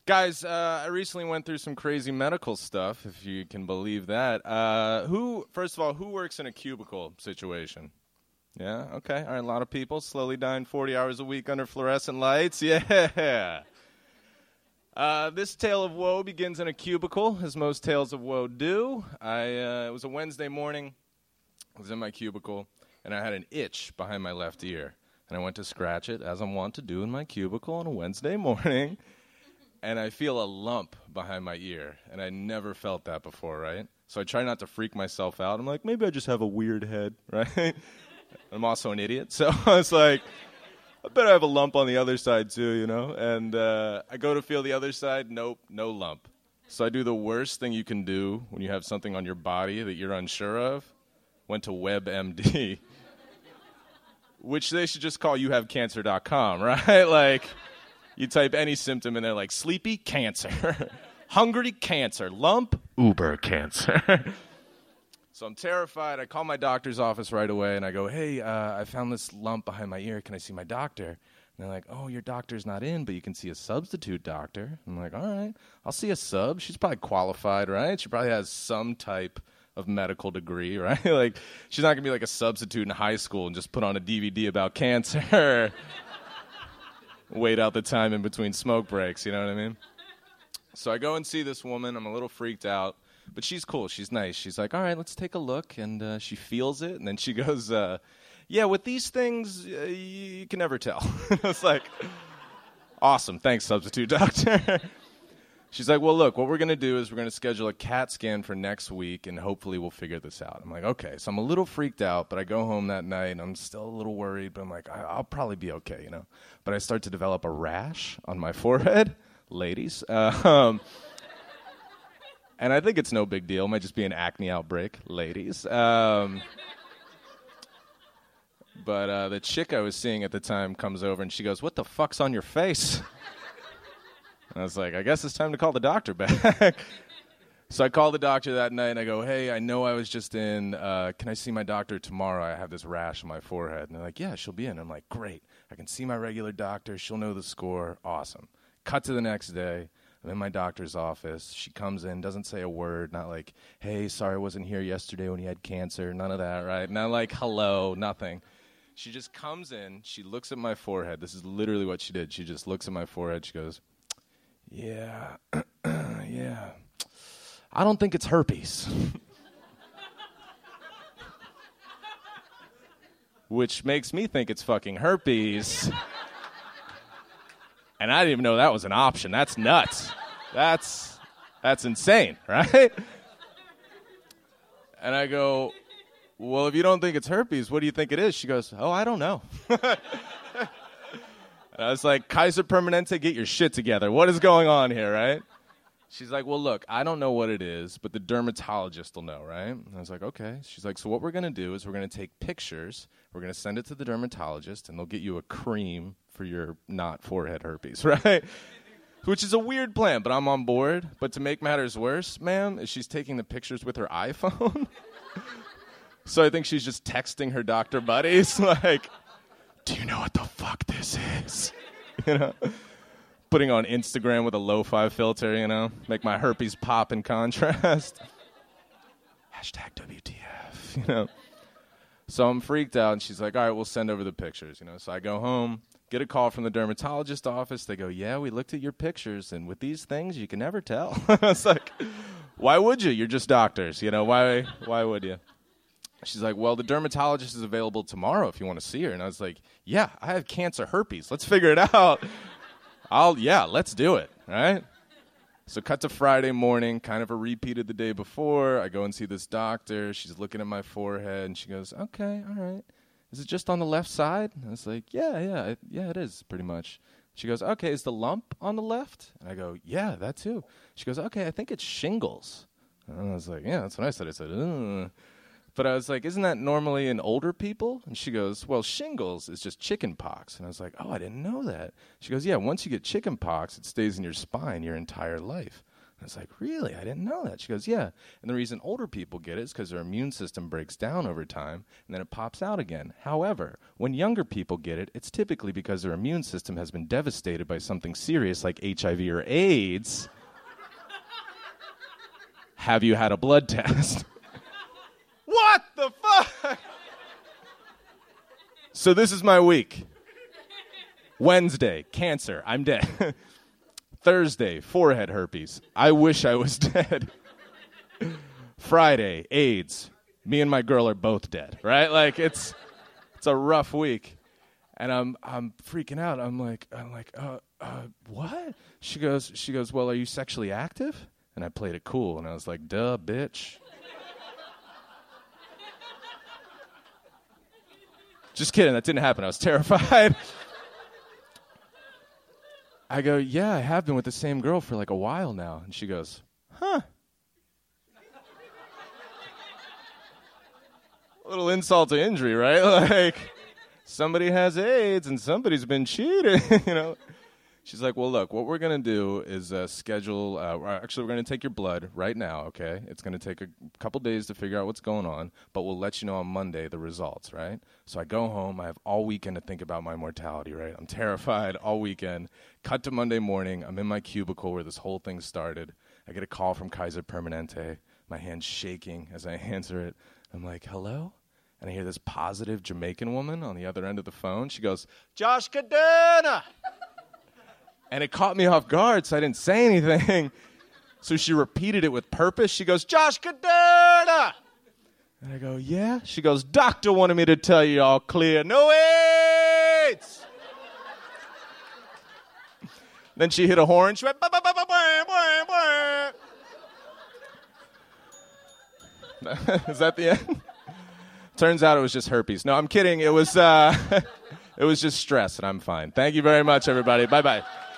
Guys, I recently went through some crazy medical stuff, if you can believe that. First of all, who works in a cubicle situation? Yeah, okay. All right, a lot of people slowly dying 40 hours a week under fluorescent lights. Yeah. This tale of woe begins in a cubicle, as most tales of woe do. It was a Wednesday morning. I was in my cubicle, and I had an itch behind my left ear. And I went to scratch it, as I'm wont to do in my cubicle on a Wednesday morning. And I feel a lump behind my ear, and I never felt that before, right? So I try not to freak myself out. I'm like, maybe I just have a weird head, right? I'm also an idiot, so I was like, I bet I have a lump on the other side too, you know? And I go to feel the other side, nope, no lump. So I do the worst thing you can do when you have something on your body that you're unsure of. Went to WebMD, which they should just call youhavecancer.com, right? Like... You type any symptom in there like sleepy, cancer. Hungry, cancer. Lump, uber cancer. So I'm terrified. I call my doctor's office right away, and I go, hey, I found this lump behind my ear. Can I see my doctor? And they're like, oh, your doctor's not in, but you can see a substitute doctor. I'm like, all right, I'll see a sub. She's probably qualified, right? She probably has some type of medical degree, right? Like, she's not going to be like a substitute in high school and just put on a DVD about cancer. Wait out the time in between smoke breaks, you know what I mean? So I go and see this woman. I'm a little freaked out, but she's cool. She's nice. She's like, all right, let's take a look, and she feels it, and then she goes, yeah, with these things, you can never tell. I was like, awesome, thanks, substitute doctor. She's like, well, look, what we're going to do is we're going to schedule a CAT scan for next week, and hopefully we'll figure this out. I'm like, okay. So I'm a little freaked out, but I go home that night, and I'm still a little worried, but I'm like, I'll probably be okay, you know. But I start to develop a rash on my forehead, ladies. And I think it's no big deal. It might just be an acne outbreak, ladies. But the chick I was seeing at the time comes over, and she goes, what the fuck's on your face? I was like, I guess it's time to call the doctor back. So I call the doctor that night, and I go, hey, I know I was just in. Can I see my doctor tomorrow? I have this rash on my forehead. And they're like, yeah, she'll be in. I'm like, great. I can see my regular doctor. She'll know the score. Awesome. Cut to the next day. I'm in my doctor's office. She comes in, doesn't say a word. Not like, hey, sorry I wasn't here yesterday when you had cancer. None of that, right? Not like, hello, nothing. She just comes in. She looks at my forehead. This is literally what she did. She just looks at my forehead. She goes, yeah, yeah. I don't think it's herpes. Which makes me think it's fucking herpes. And I didn't even know that was an option. That's nuts. That's insane, right? And I go, well, if you don't think it's herpes, what do you think it is? She goes, oh, I don't know. And I was like, Kaiser Permanente, get your shit together. What is going on here, right? She's like, well, look, I don't know what it is, but the dermatologist will know, right? And I was like, okay. She's like, so what we're going to do is we're going to take pictures. We're going to send it to the dermatologist, and they'll get you a cream for your not forehead herpes, right? Which is a weird plan, but I'm on board. But to make matters worse, ma'am, is she's taking the pictures with her iPhone. So I think she's just texting her doctor buddies, like, do you know what the fuck this is? You know? Putting on Instagram with a lo-fi filter, you know? Make my herpes pop in contrast. Hashtag WTF, you know? So I'm freaked out, and she's like, all right, we'll send over the pictures, you know? So I go home, get a call from the dermatologist office. They go, yeah, we looked at your pictures, and with these things, you can never tell. It's like, why would you? You're just doctors, you know? Why would you? She's like, well, the dermatologist is available tomorrow if you want to see her. And I was like, yeah, I have cancer herpes. Let's figure it out. Let's do it, right? So cut to Friday morning, kind of a repeat of the day before. I go and see this doctor. She's looking at my forehead, and she goes, okay, all right. Is it just on the left side? And I was like, yeah, it is pretty much. She goes, okay, is the lump on the left? And I go, yeah, that too. She goes, okay, I think it's shingles. And I was like, yeah, that's what I said. I said, ugh. But I was like, isn't that normally in older people? And she goes, well, shingles is just chicken pox. And I was like, oh, I didn't know that. She goes, yeah, once you get chicken pox, it stays in your spine your entire life. I was like, really? I didn't know that. She goes, yeah. And the reason older people get it is because their immune system breaks down over time, and then it pops out again. However, when younger people get it, it's typically because their immune system has been devastated by something serious like HIV or AIDS. Have you had a blood test? What the fuck? So this is my week. Wednesday, cancer, I'm dead. Thursday, forehead herpes. I wish I was dead. Friday, AIDS. Me and my girl are both dead, right? Like it's a rough week. And I'm freaking out. I'm like, what? She goes, well, are you sexually active? And I played it cool, and I was like, duh, bitch. Just kidding, that didn't happen. I was terrified. I go, yeah, I have been with the same girl for like a while now. And she goes, huh. A little insult to injury, right? Like, somebody has AIDS and somebody's been cheating, you know? She's like, well, look, what we're going to do is schedule, actually, we're going to take your blood right now, okay? It's going to take a couple days to figure out what's going on, but we'll let you know on Monday the results, right? So I go home. I have all weekend to think about my mortality, right? I'm terrified all weekend. Cut to Monday morning. I'm in my cubicle where this whole thing started. I get a call from Kaiser Permanente. My hand's shaking as I answer it. I'm like, hello? And I hear this positive Jamaican woman on the other end of the phone. She goes, Josh Cadena! And it caught me off guard, so I didn't say anything. So she repeated it with purpose. She goes, Josh Cadena! And I go, yeah? She goes, doctor wanted me to tell you all clear. No AIDS! Then she hit a horn. She went, bah, bah, bah, bah, bah, bah, bah. Is that the end? Turns out it was just herpes. No, I'm kidding. It was just stress, and I'm fine. Thank you very much, everybody. Bye-bye.